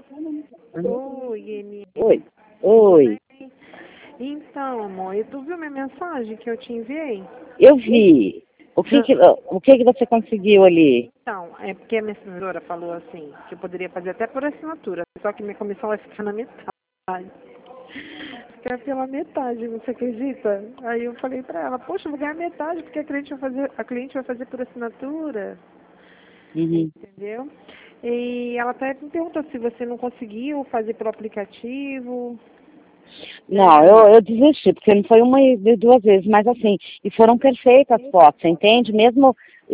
Oi, Eni. Oi. Tudo Oi. bem? Então, amor, e tu viu minha mensagem que eu te enviei? Eu vi. O que que você conseguiu ali? Então, é porque a minha senhora falou assim, que eu poderia fazer até por assinatura, só que minha comissão vai ficar na metade. Ficar pela metade, você acredita? Aí eu falei pra ela, poxa, eu vou ganhar metade, porque a cliente vai fazer por assinatura, Uhum. entendeu? E ela até me perguntou se você não conseguiu fazer pelo aplicativo. Não, eu desisti, porque não foi uma e duas vezes, mas assim, e foram perfeitas as fotos, você entende? Mesmo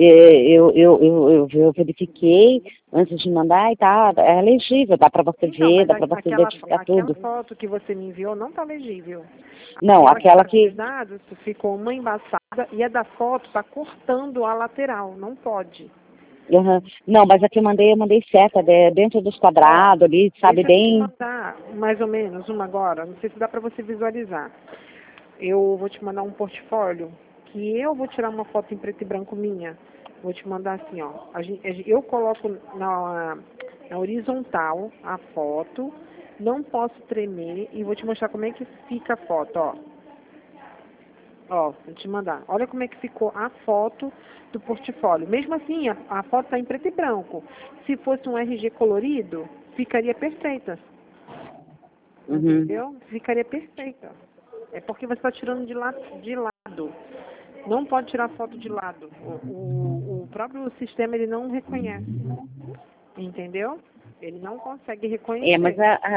eu verifiquei antes de mandar e tá, é legível, dá para você Então, ver, mas dá para você identificar aquela tudo. foto que você me enviou não tá legível. Não, Aquela que aquela está com que. os dados ficou uma embaçada e a da foto está cortando a lateral, não pode. Uhum. Não, mas a que eu mandei certa, dentro dos Ó, quadrados ali, sabe, deixa eu te bem. mandar mais ou menos uma agora, não sei se dá para você visualizar. Eu vou te mandar um portfólio que eu vou tirar uma foto em preto e branco minha. Vou te mandar assim, ó. Eu coloco na horizontal a foto, não posso tremer e vou te mostrar como é que fica a foto, ó. Ó, vou te mandar. Olha como é que ficou a foto do portfólio. Mesmo assim, a foto está em preto e branco. Se fosse um RG colorido, ficaria perfeita. Uhum. Entendeu? Ficaria perfeita. É porque você está tirando de lado. Não pode tirar foto de lado. O próprio sistema ele não reconhece. Entendeu? Ele não consegue É, mas reconhecer.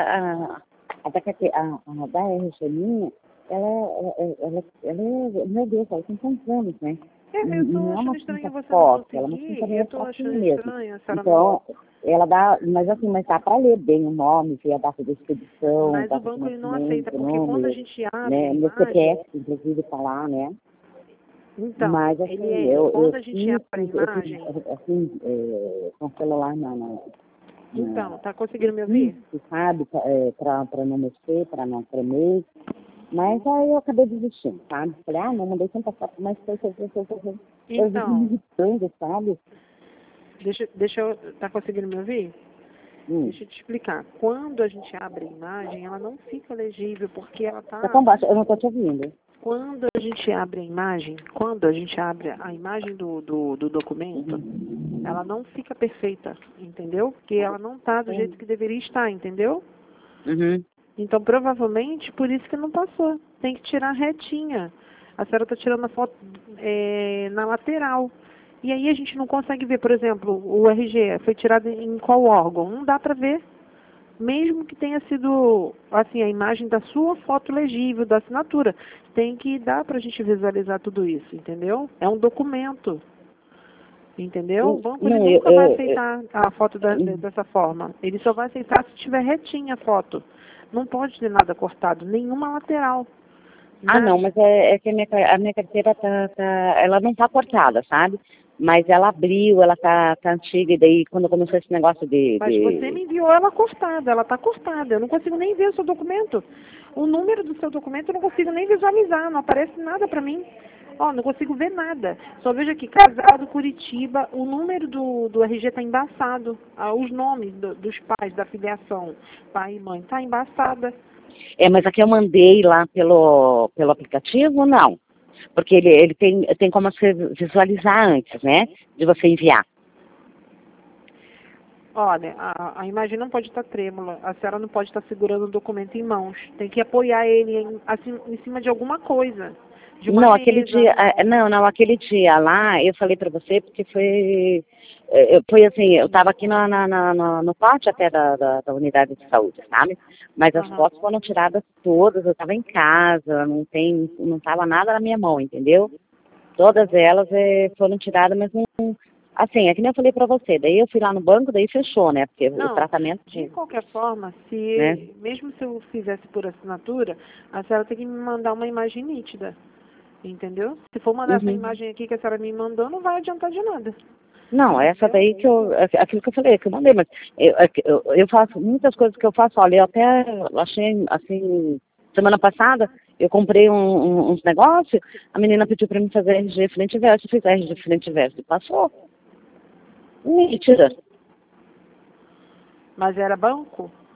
a da RG minha, meu Deus, ela tem quantos anos, né? É, E eu tô não é uma achando tinta estranho você não forte, ela é uma tinta conseguir. Eu meio tô achando fraquinha mesmo. estranho a senhora não. Então, ela dá, mas assim, mas dá para ler bem o nome, ver a data de expedição, Mas o data de banco ele não aceita, nascimento, porque quando a número, gente abre a né? Meu imagem, CPF, inclusive, tá lá, né? então, Mas assim, quando eu a gente fiz, abre a eu fiz imagem, assim, com o celular então, tá conseguindo me ouvir? isso, sabe, para não mexer, para não tremer. Mas aí eu acabei desistindo, sabe? Falei, não, mandei tanta foto, mas eu vi me Então, irritando, sabe? tá conseguindo me ouvir? Hum. Deixa eu te explicar. Quando a gente abre a imagem, ela não fica legível, porque ela Tá tá. tão baixo, eu não tô te ouvindo. Quando a gente abre a imagem, quando a gente abre a imagem do documento, ela não fica perfeita, entendeu? Porque ela não tá do jeito que deveria estar, entendeu? Uhum. Então, provavelmente, por isso que não passou. Tem que tirar retinha. A senhora está tirando a foto na lateral. E aí a gente não consegue ver, por exemplo, o RG foi tirado em qual órgão? Não dá para ver. Mesmo que tenha sido, assim, a imagem da sua foto legível, da assinatura. Tem que dar para a gente visualizar tudo isso, entendeu? É um documento, entendeu? O banco ele Não, nunca vai aceitar a foto dessa forma. Ele só vai aceitar se tiver retinha a foto. Não pode ter nada cortado, nenhuma lateral. não, Nada. mas é que a minha carteira ela não tá cortada, sabe? Mas ela abriu, ela tá antiga, e daí quando começou esse negócio Mas você me enviou ela cortada, ela está cortada. Eu não consigo nem ver o seu documento. O número do seu documento eu não consigo nem visualizar, não aparece nada para mim. Ó, não consigo ver nada. Só vejo aqui, casado, Curitiba, o número do RG está embaçado. Os nomes dos pais, da filiação, pai e mãe, está embaçada. Mas aqui eu mandei lá pelo aplicativo, não. Porque ele tem como você visualizar antes, né? De você enviar. Olha, a imagem não pode estar trêmula, a senhora não pode estar segurando o documento em mãos. Tem que apoiar ele assim, em cima de alguma coisa, de uma Não, aquele mesa. dia, não, aquele dia lá, eu falei pra você porque foi assim, eu tava aqui no pátio até da unidade de saúde, sabe? Mas as Aham. fotos foram tiradas todas, eu tava em casa, não tava nada na minha mão, entendeu? Todas elas foram tiradas, mas não, assim, é que nem eu falei pra você, daí eu fui lá no banco, daí fechou, né? Porque o Não, tratamento, de qualquer forma, né? mesmo se eu fizesse por assinatura, a senhora tem que me mandar uma imagem nítida, entendeu? Se for mandar essa Uhum. imagem aqui que a senhora me mandou, não vai adiantar de nada. Não, essa Entendeu? daí aquilo que eu falei, que eu mandei, mas eu faço muitas coisas que eu faço, olha, eu até achei, assim, semana passada, eu comprei uns negócios, a menina pediu pra mim fazer RG frente e verso, eu fiz RG frente e verso, e passou. Mentira. Mas era banco?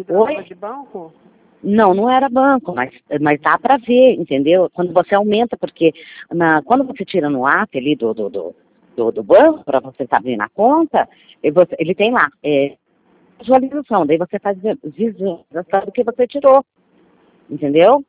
considerava de banco? Não, não era banco, mas dá para ver, entendeu? Quando você aumenta, porque quando você tira no app ali do banco, para você estar abrindo a conta, ele tem lá, visualização, daí você faz visualização do que você tirou, entendeu?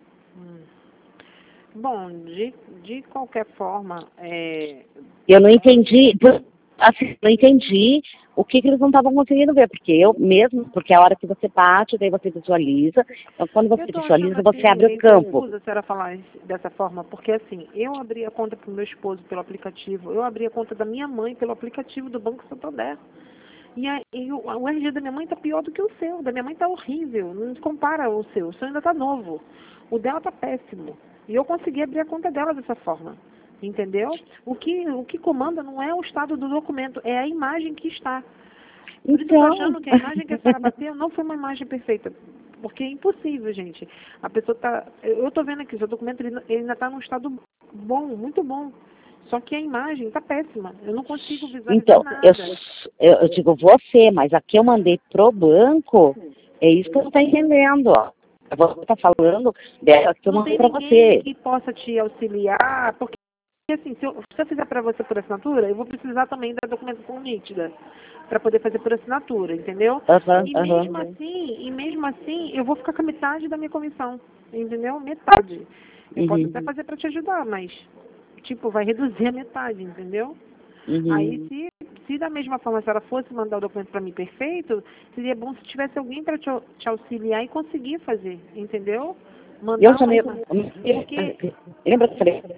Bom, de qualquer forma, Eu não entendi, assim, não entendi o que eles não estavam conseguindo ver, porque a hora que você bate, daí você visualiza, então quando você visualiza, você abre o campo. A senhora falar dessa forma, porque assim, eu abri a conta para o meu esposo pelo aplicativo, eu abri a conta da minha mãe pelo aplicativo do Banco Santander. E o RG da minha mãe está pior do que o seu, da minha mãe está horrível, não se compara ao seu ainda está novo, o dela está péssimo. E eu consegui abrir a conta dela dessa forma. Entendeu? O que comanda não é o estado do documento, é a imagem que está. Por isso eu estou achando que a imagem que a senhora bateu não foi uma imagem perfeita. Porque é impossível, gente. A pessoa está... Eu estou vendo aqui, o seu documento ele ainda está num estado bom, muito bom. Só que a imagem está péssima. Eu não consigo visualizar nada. Eu digo você, mas aqui eu mandei pro banco, é isso que eu não estou entendendo, ó. Você está falando dela que eu mandei para você. Não tem ninguém que possa te auxiliar, porque assim, se eu fizer para você por assinatura, eu vou precisar também da documentação nítida para poder fazer por assinatura, entendeu? Mesmo assim, eu vou ficar com a metade da minha comissão, entendeu? Metade. Eu posso até fazer para te ajudar, mas tipo, vai reduzir a metade, entendeu? Aí, se da mesma forma a senhora fosse mandar o documento para mim perfeito, seria bom se tivesse alguém para te auxiliar e conseguir fazer, entendeu? Eu chamei... Lembra que eu falei?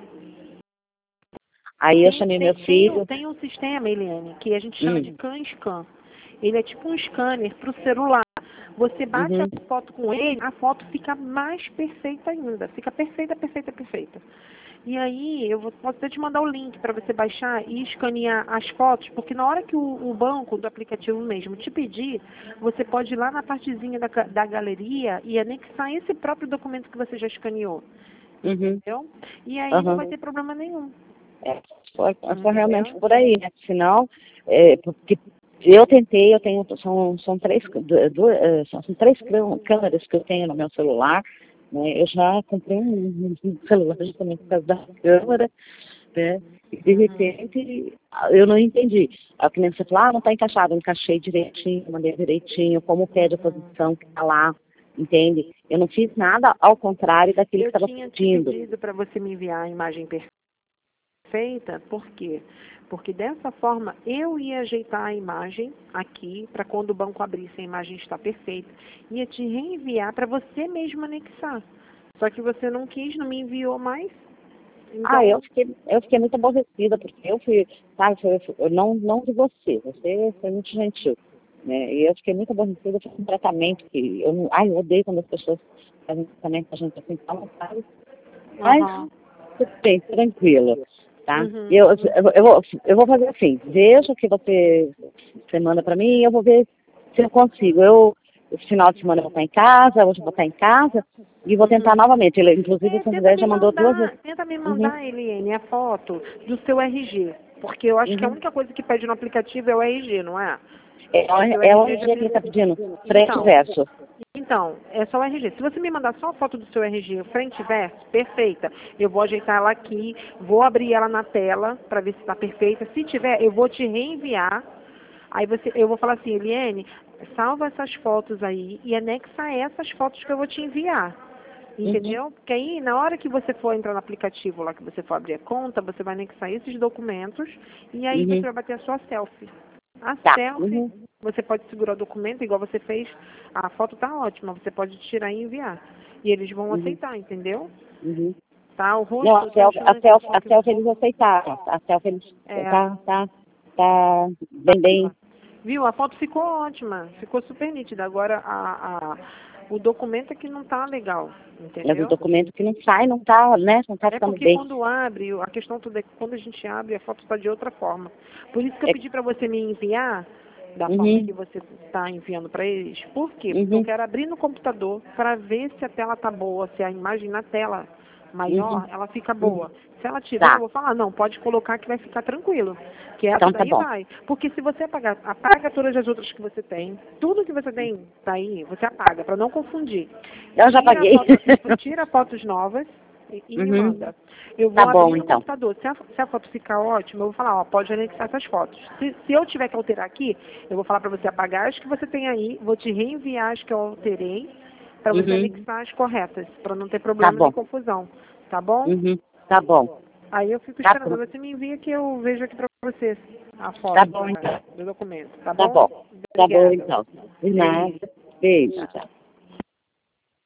Aí eu chamei meu filho. Tem um sistema, Eliane, que a gente chama de CanScan. Ele é tipo um scanner para o celular. Você bate a foto com ele, a foto fica mais perfeita ainda. Fica perfeita, perfeita, perfeita. E aí, posso até te mandar o link para você baixar e escanear as fotos, porque na hora que o banco do aplicativo mesmo te pedir, você pode ir lá na partezinha da galeria e anexar esse próprio documento que você já escaneou. Entendeu? E aí não vai ter problema nenhum. Foi realmente por aí, né? Senão, porque eu tentei, são três câmeras que eu tenho no meu celular, né? Eu já comprei um celular justamente por causa da câmera, né? E de repente, eu não entendi. A cliente falou, não está encaixado, eu encaixei direitinho, mandei direitinho, como pede a posição que está lá, entende? Eu não fiz nada ao contrário daquilo que estava pedindo. Eu tinha te pedido para você me enviar a imagem perfeita, por quê? Porque dessa forma eu ia ajeitar a imagem aqui, para quando o banco abrisse a imagem está perfeita, ia te reenviar para você mesmo anexar. Só que você não quis, não me enviou mais. Então... eu fiquei muito aborrecida, porque eu fui, sabe, não de você foi muito gentil, né? E eu fiquei muito aborrecida com um tratamento que eu odeio quando as pessoas fazem tratamento com a gente assim, sabe? Mas tudo bem, tranquilo. Tá? Eu vou fazer assim, veja o que você manda para mim e eu vou ver se eu consigo. Esse final de semana eu vou estar em casa, hoje eu vou estar em casa e vou tentar novamente. Ele, inclusive, o São José já mandou 2 vezes. Tenta me mandar, Eliane, a foto do seu RG, porque eu acho que a única coisa que pede no aplicativo é o RG, não é? É o RG que ele está pedindo, frente e verso. Então, é só o RG. Se você me mandar só a foto do seu RG, frente e verso, perfeita. Eu vou ajeitar ela aqui, vou abrir ela na tela para ver se está perfeita. Se tiver, eu vou te reenviar. Aí eu vou falar assim, Eliane, salva essas fotos aí e anexa essas fotos que eu vou te enviar. Entendeu? Porque aí, na hora que você for entrar no aplicativo lá, que você for abrir a conta, você vai anexar esses documentos e aí você vai bater a sua selfie. A selfie, você pode segurar o documento, igual você fez. A foto tá ótima, você pode tirar e enviar. E eles vão aceitar, entendeu? Tá, o rosto... Não, a selfie eles aceitaram. A selfie eles... Tá bem... Viu? A foto ficou ótima, ficou super nítida. Agora, o documento é que não tá legal, entendeu? É o documento que não sai, não tá, né? Não tá ficando bem. É porque quando abre, a questão toda é que quando a gente abre, a foto está de outra forma. Por isso que eu pedi para você me enviar da forma que você está enviando para eles. Por quê? Porque eu quero abrir no computador para ver se a tela tá boa, se a imagem na tela maior, ela fica boa. Se ela tirar, Tá. eu vou falar, não, pode colocar que vai ficar tranquilo. Que essa Então tá daí bom. vai. Porque se você apaga todas as outras que você tem, tudo que você tem tá aí, você apaga, para não confundir. Eu já Tira, paguei. tira fotos novas e me Uhum. manda. Eu vou Tá bom, abrir no então. computador. Se a foto ficar ótima, eu vou falar, ó, pode anexar essas fotos. Se eu tiver que alterar aqui, eu vou falar para você apagar as que você tem aí, vou te reenviar as que eu alterei, para você Uhum. anexar as corretas, para não ter Tá problema nem bom. confusão. Tá bom? Uhum. Tá bom. Aí eu fico Tá esperando. bom. Você me envia que eu vejo aqui para você a Tá foto bom, então. do documento. Tá Tá bom? bom. Tá bom, Obrigada. então. De Beijo. nada. Beijo. Tchau. Tchau.